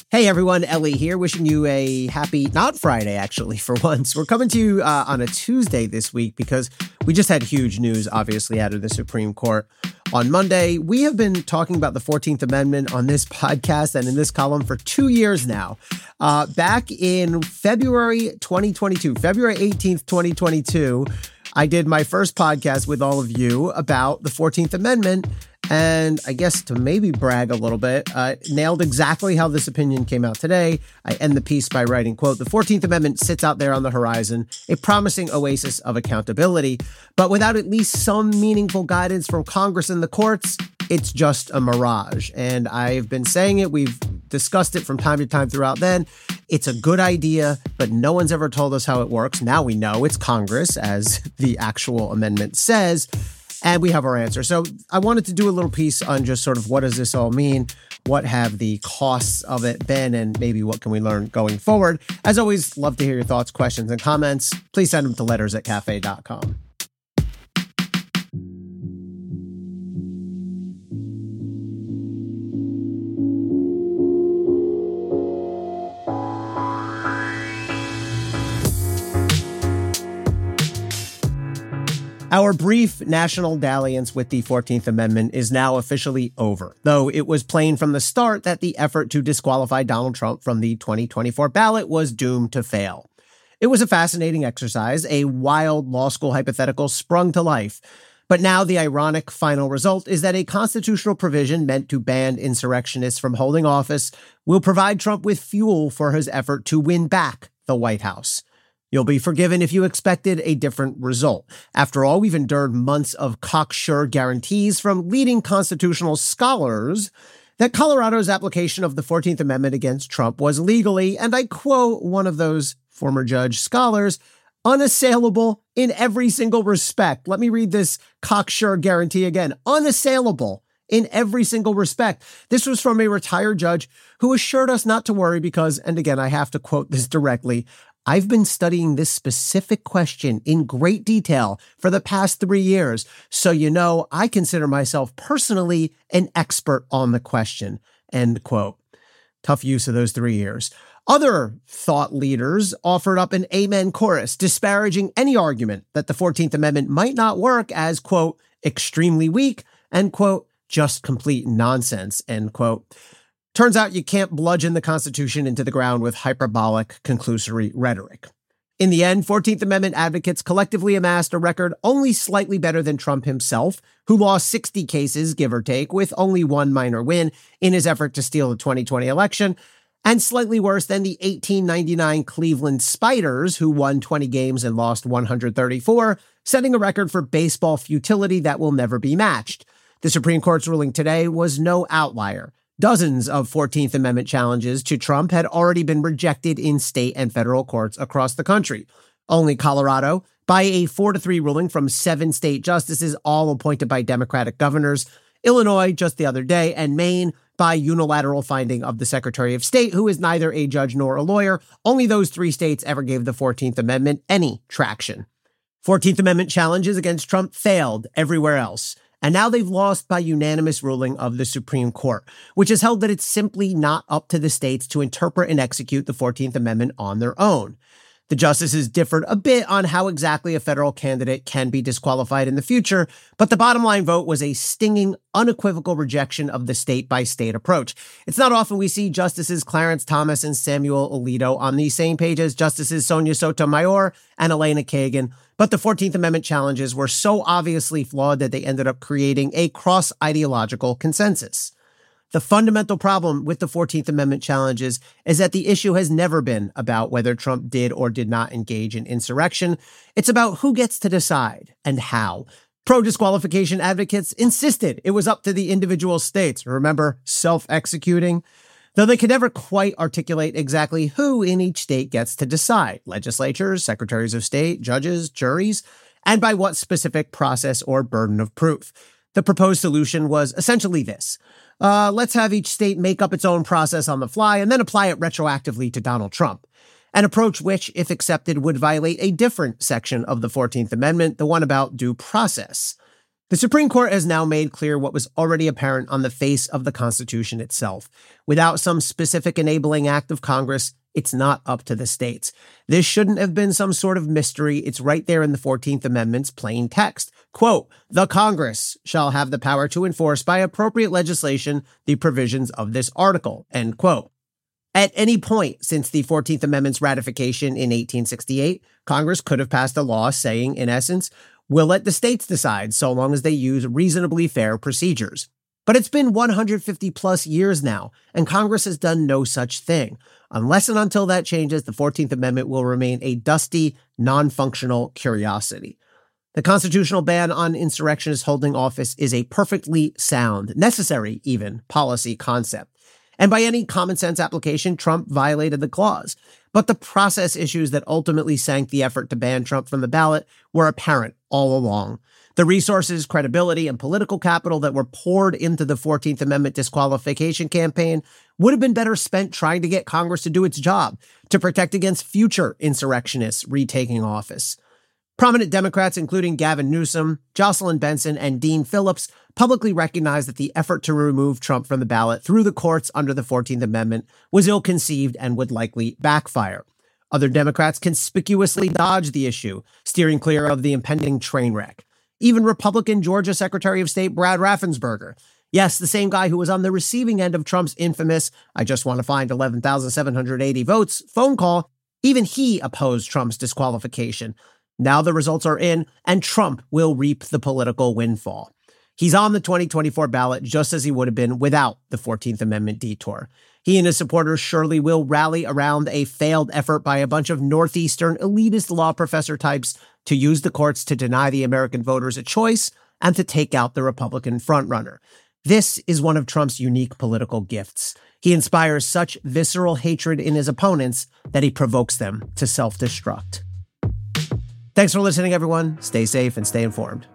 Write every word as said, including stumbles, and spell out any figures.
Hey everyone, Ellie here, wishing you a happy, not Friday actually, for once. We're coming to you uh, on a Tuesday this week because we just had huge news, obviously, out of the Supreme Court. On Monday, we have been talking about the fourteenth Amendment on this podcast and in this column for two years now. Uh, back in February twenty twenty-two, February eighteenth, twenty twenty-two, I did my first podcast with all of you about the fourteenth Amendment. And I guess to maybe brag a little bit, uh, nailed exactly how this opinion came out today. I end the piece by writing, quote, "The fourteenth Amendment sits out there on the horizon, a promising oasis of accountability. But without at least some meaningful guidance from Congress and the courts, it's just a mirage." And I've been saying it. We've discussed it from time to time throughout then. It's a good idea, but no one's ever told us how it works. Now we know it's Congress, as the actual amendment says. And we have our answer. So I wanted to do a little piece on just sort of what does this all mean? What have the costs of it been? And maybe what can we learn going forward? As always, love to hear your thoughts, questions, and comments. Please send them to letters at cafe dot com. Our brief national dalliance with the fourteenth Amendment is now officially over, though it was plain from the start that the effort to disqualify Donald Trump from the twenty twenty-four ballot was doomed to fail. It was a fascinating exercise, a wild law school hypothetical sprung to life. But now the ironic final result is that a constitutional provision meant to ban insurrectionists from holding office will provide Trump with fuel for his effort to win back the White House. You'll be forgiven if you expected a different result. After all, we've endured months of cocksure guarantees from leading constitutional scholars that Colorado's application of the fourteenth Amendment against Trump was legally, and I quote one of those former judge scholars, unassailable in every single respect. Let me read this cocksure guarantee again. Unassailable in every single respect. This was from a retired judge who assured us not to worry because, and again, I have to quote this directly, "I've been studying this specific question in great detail for the past three years, so you know I consider myself personally an expert on the question," end quote. Tough use of those three years. Other thought leaders offered up an amen chorus, disparaging any argument that the fourteenth Amendment might not work as, quote, extremely weak, and, quote, just complete nonsense, end quote. Turns out you can't bludgeon the Constitution into the ground with hyperbolic, conclusory rhetoric. In the end, fourteenth Amendment advocates collectively amassed a record only slightly better than Trump himself, who lost sixty cases, give or take, with only one minor win in his effort to steal the twenty twenty election, and slightly worse than the eighteen ninety-nine Cleveland Spiders, who won twenty games and lost one hundred thirty-four, setting a record for baseball futility that will never be matched. The Supreme Court's ruling today was no outlier. Dozens of fourteenth Amendment challenges to Trump had already been rejected in state and federal courts across the country. Only Colorado, by a four to three ruling from seven state justices, all appointed by Democratic governors, Illinois just the other day, and Maine by unilateral finding of the Secretary of State, who is neither a judge nor a lawyer. Only those three states ever gave the fourteenth Amendment any traction. fourteenth Amendment challenges against Trump failed everywhere else. And now they've lost by unanimous ruling of the Supreme Court, which has held that it's simply not up to the states to interpret and execute the fourteenth Amendment on their own. The justices differed a bit on how exactly a federal candidate can be disqualified in the future, but the bottom line vote was a stinging, unequivocal rejection of the state-by-state approach. It's not often we see Justices Clarence Thomas and Samuel Alito on the same page as Justices Sonia Sotomayor and Elena Kagan, but the fourteenth Amendment challenges were so obviously flawed that they ended up creating a cross-ideological consensus. The fundamental problem with the fourteenth Amendment challenges is that the issue has never been about whether Trump did or did not engage in insurrection. It's about who gets to decide and how. Pro-disqualification advocates insisted it was up to the individual states. Remember, self-executing? Though they could never quite articulate exactly who in each state gets to decide. Legislatures, secretaries of state, judges, juries, and by what specific process or burden of proof. The proposed solution was essentially this. Uh, let's have each state make up its own process on the fly and then apply it retroactively to Donald Trump. An approach which, if accepted, would violate a different section of the fourteenth Amendment, the one about due process. The Supreme Court has now made clear what was already apparent on the face of the Constitution itself. Without some specific enabling act of Congress, it's not up to the states. This shouldn't have been some sort of mystery. It's right there in the fourteenth Amendment's plain text. Quote, "The Congress shall have the power to enforce by appropriate legislation the provisions of this article," end quote. At any point since the fourteenth Amendment's ratification in eighteen sixty-eight, Congress could have passed a law saying, in essence, we'll let the states decide so long as they use reasonably fair procedures. But it's been one hundred fifty plus years now, and Congress has done no such thing. Unless and until that changes, the fourteenth Amendment will remain a dusty, non-functional curiosity. The constitutional ban on insurrectionists holding office is a perfectly sound, necessary even, policy concept. And by any common sense application, Trump violated the clause. But the process issues that ultimately sank the effort to ban Trump from the ballot were apparent all along. The resources, credibility, and political capital that were poured into the fourteenth Amendment disqualification campaign would have been better spent trying to get Congress to do its job, to protect against future insurrectionists retaking office. Prominent Democrats, including Gavin Newsom, Jocelyn Benson, and Dean Phillips, publicly recognized that the effort to remove Trump from the ballot through the courts under the fourteenth Amendment was ill-conceived and would likely backfire. Other Democrats conspicuously dodged the issue, steering clear of the impending train wreck. Even Republican Georgia Secretary of State Brad Raffensperger, yes, the same guy who was on the receiving end of Trump's infamous, "I just want to find eleven thousand seven hundred eighty votes" phone call, even he opposed Trump's disqualification. Now the results are in, and Trump will reap the political windfall. He's on the twenty twenty-four ballot just as he would have been without the fourteenth Amendment detour. He and his supporters surely will rally around a failed effort by a bunch of Northeastern elitist law professor types to use the courts to deny the American voters a choice and to take out the Republican frontrunner. This is one of Trump's unique political gifts. He inspires such visceral hatred in his opponents that he provokes them to self-destruct. Thanks for listening, everyone. Stay safe and stay informed.